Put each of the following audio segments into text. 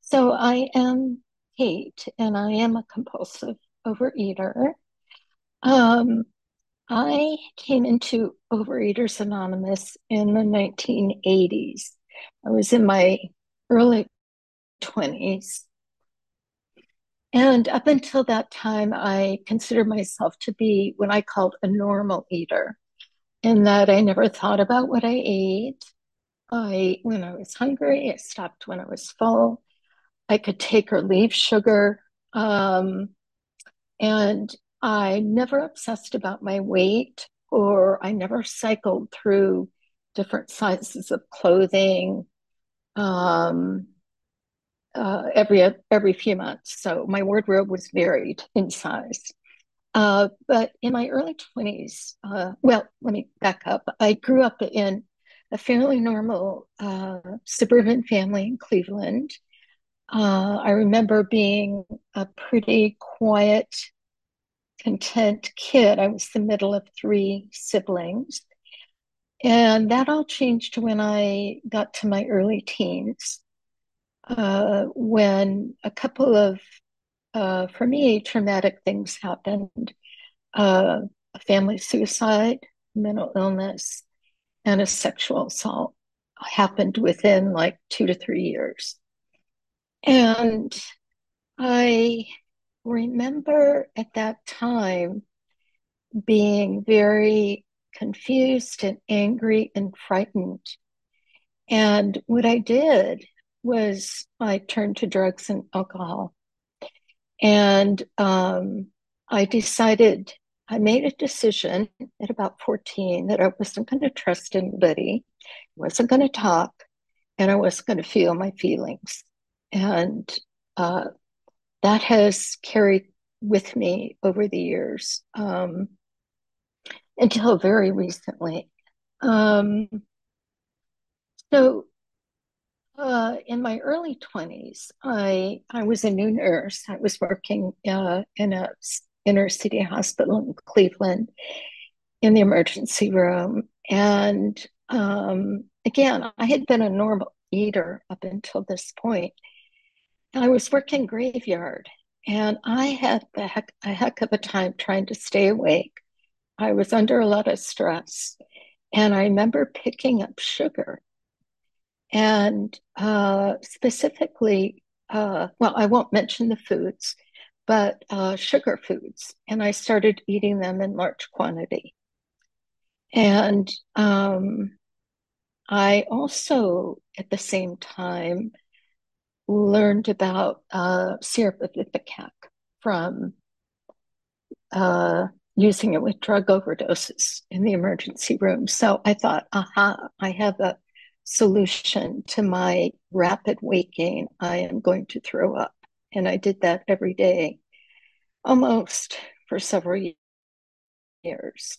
So I am Kate, and I am a compulsive overeater. Um, I came into Overeaters Anonymous in the 1980s. I was in my early 20s. And up until that time, I considered myself to be what I called a normal eater, in that I never thought about what I ate. When I was hungry, I stopped when I was full. I could take or leave sugar. Um, and I never obsessed about my weight, or I never cycled through different sizes of clothing um, every few months. So my wardrobe was varied in size. But in my early 20s, well, let me back up. I grew up in a fairly normal suburban family in Cleveland. I remember being a pretty quiet, content kid. I was the middle of three siblings. And that all changed when I got to my early teens, when a couple of, for me, traumatic things happened. A family suicide, mental illness, and a sexual assault happened within like 2 to 3 years. And I remember at that time being very confused and angry and frightened. And what I did was I turned to drugs and alcohol. And I decided, I made a decision at about 14 that I wasn't going to trust anybody, wasn't going to talk, and I wasn't going to feel my feelings. And uh, that has carried with me over the years. Until very recently. Um, so in my early 20s, I was a new nurse. I was working in a inner city hospital in Cleveland in the emergency room. And again, I had been a normal eater up until this point. I was working graveyard, and I had a heck of a time trying to stay awake. I was under a lot of stress. And I remember picking up sugar and specifically, well, I won't mention the foods, but sugar foods. And I started eating them in large quantity. And I also, at the same time, learned about syrup of ipecac from uh, using it with drug overdoses in the emergency room. So I thought, aha, I have a solution to my rapid weight gain. I am going to throw up. And I did that every day, almost for several years.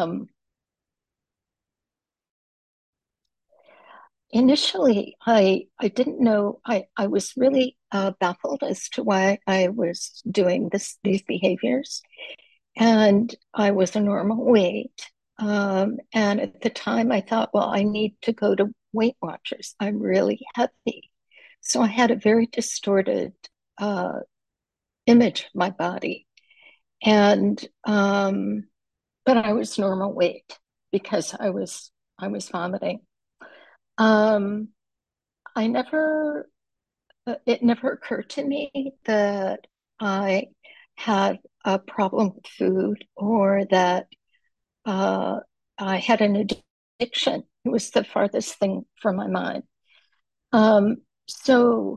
Initially, I didn't know, I was really baffled as to why I was doing these behaviors. And I was a normal weight. And at the time, I thought, well, I need to go to Weight Watchers. I'm really heavy. So I had a very distorted uh, image of my body. And, but I was normal weight because I was vomiting. Um, I never, it never occurred to me that I had a problem with food or that uh, I had an addiction. It was the farthest thing from my mind. Um, so,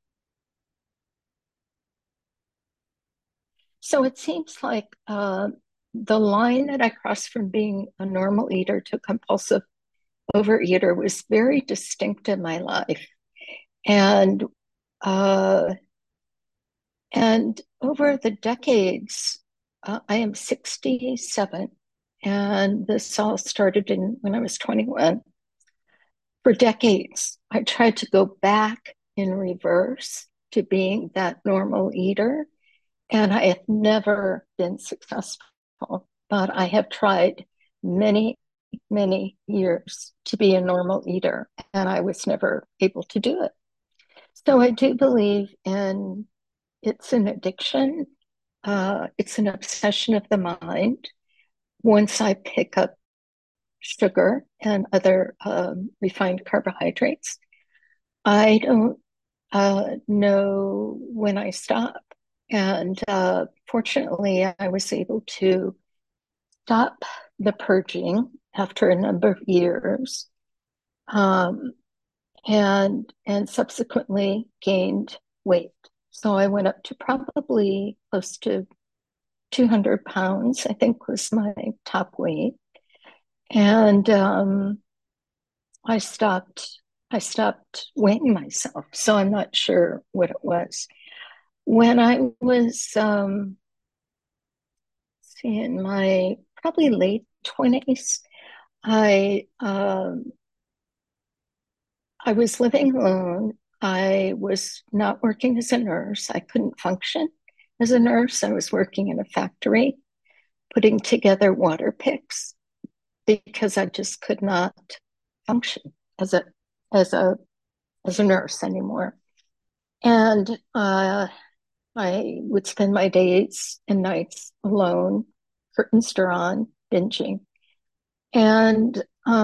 so it seems like the line that I crossed from being a normal eater to compulsive overeater was very distinct in my life, and uh, and over the decades, I am 67, and this all started in when I was 21. For decades, I tried to go back in reverse to being that normal eater, and I have never been successful. But I have tried many, many years to be a normal eater, and I was never able to do it. So I do believe in it's an addiction. It's an obsession of the mind. Once I pick up sugar and other refined carbohydrates, I don't know when I stop. And fortunately, I was able to stop the purging after a number of years, um, and subsequently gained weight. So I went up to probably close to 200 pounds, I think was my top weight. And I stopped I stopped weighing myself. So I'm not sure what it was. When I was in my probably late 20s, I I was living alone. I was not working as a nurse. I couldn't function as a nurse. I was working in a factory putting together water picks because I just could not function as a as a as a nurse anymore. And I would spend my days and nights alone, curtains drawn, binging. And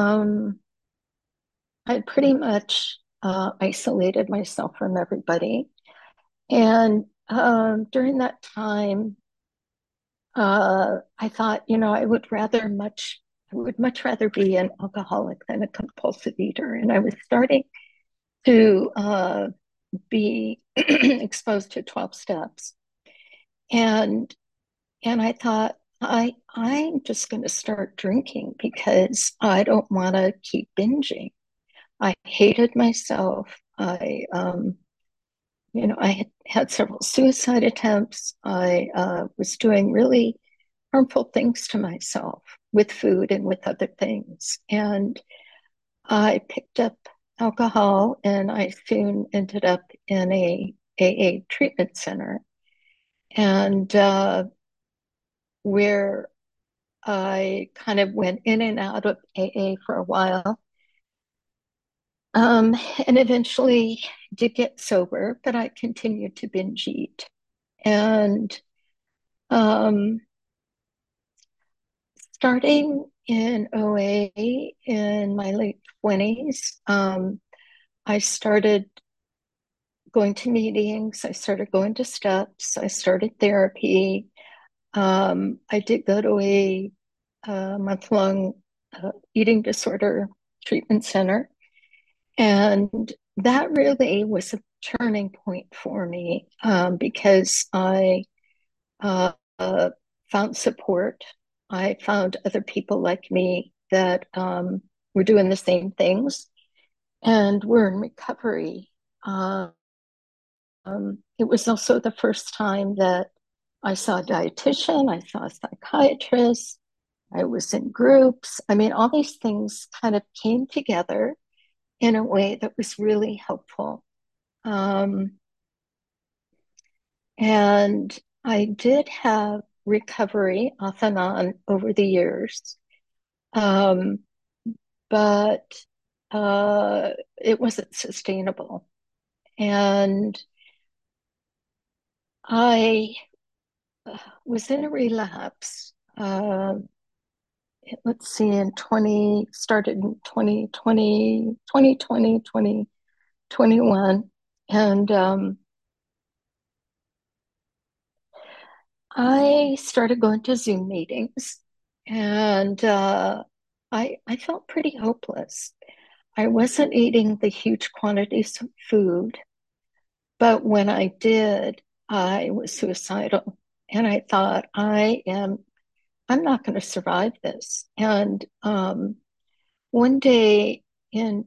I pretty much isolated myself from everybody. And during that time, I thought, I would much rather be an alcoholic than a compulsive eater. And I was starting to be exposed to 12 steps. And I thought, I'm just going to start drinking because I don't want to keep binging. I hated myself. I had several suicide attempts. I was doing really harmful things to myself with food and with other things. And I picked up alcohol and I soon ended up in a AA treatment center. And where I kind of went in and out of AA for a while, and eventually did get sober, but I continued to binge eat. And um, starting in OA in my late 20s, I started going to meetings, I started going to steps, I started therapy. I did go to a month-long eating disorder treatment center. And that really was a turning point for me because I uh, uh, found support. I found other people like me that were doing the same things and were in recovery. It was also the first time that I saw a dietitian, I saw a psychiatrist, I was in groups. I mean, all these things kind of came together in a way that was really helpful. Um, and I did have recovery off and on over the years, um, but it wasn't sustainable. And I was in a relapse. Let's see, started in 2020, 2020, 2021. And I started going to Zoom meetings and I felt pretty hopeless. I wasn't eating the huge quantities of food, but when I did, I was suicidal. And I thought, I'm not going to survive this. And one day in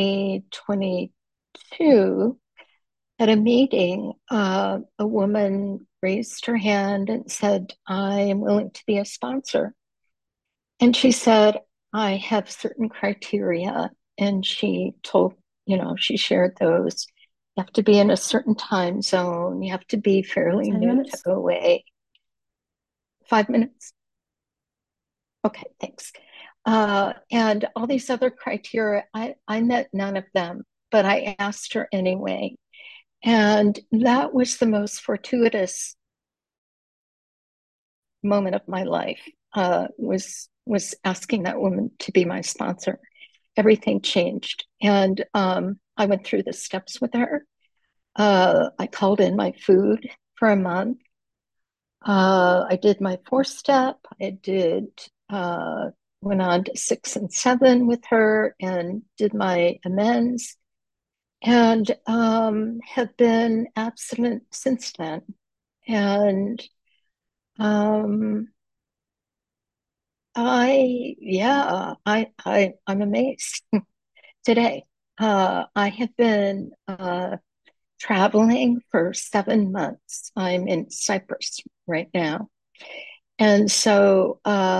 2022, at a meeting, a woman raised her hand and said, I am willing to be a sponsor. And she said, I have certain criteria. And she shared those. You have to be in a certain time zone. You have to be fairly 10 new to minutes? OA. 5 minutes? Okay, thanks. And all these other criteria, I met none of them, but I asked her anyway. And that was the most fortuitous moment of my life. Was asking that woman to be my sponsor. Everything changed, and I went through the steps with her. I called in my food for a month. I did my 4 step. I did went on to 6 and 7 with her and did my amends, and have been abstinent since then. And um, I'm amazed today. I have been traveling for 7 months. I'm in Cyprus right now. And so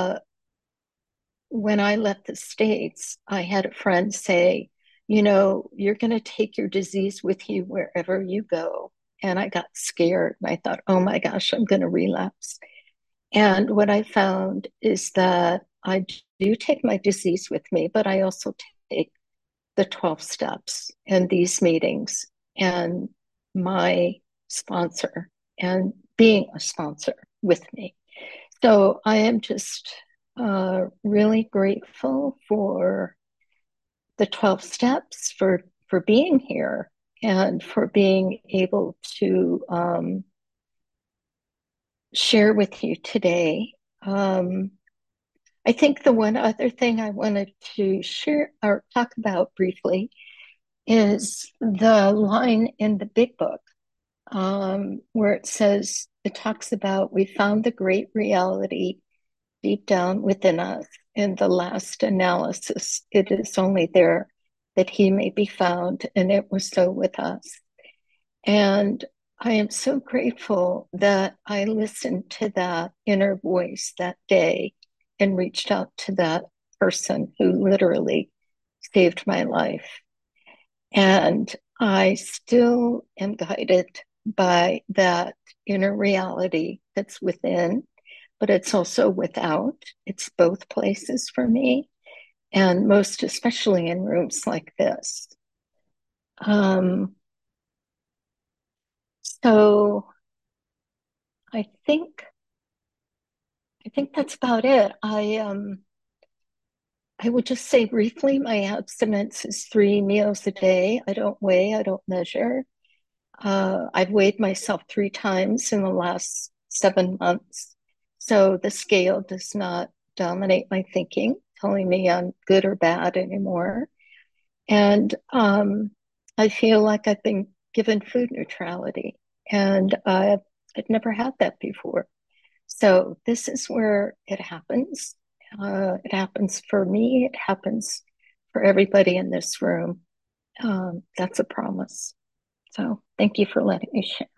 when I left the States, I had a friend say, you're going to take your disease with you wherever you go. And I got scared and I thought, oh my gosh, I'm going to relapse. And what I found is that I do take my disease with me, but I also take the 12 steps and these meetings and my sponsor and being a sponsor with me. So I am just really grateful for the 12 steps, for being here and for being able to share with you today. I think the one other thing I wanted to share or talk about briefly is the line in the big book where it talks about we found the great reality deep down within us. In the last analysis, it is only there that he may be found, and it was so with us. And I am so grateful that I listened to that inner voice that day and reached out to that person who literally saved my life. And I still am guided by that inner reality that's within, but it's also without. It's both places for me, and most especially in rooms like this. Um, so I think I think that's about it. I would just say briefly, my abstinence is 3 meals a day. I don't weigh, I don't measure. I've weighed myself 3 times in the last 7 months. So the scale does not dominate my thinking, telling me I'm good or bad anymore. And I feel like I've been given food neutrality, and I've never had that before. So this is where it happens. It happens for me. It happens for everybody in this room. That's a promise. So thank you for letting me share.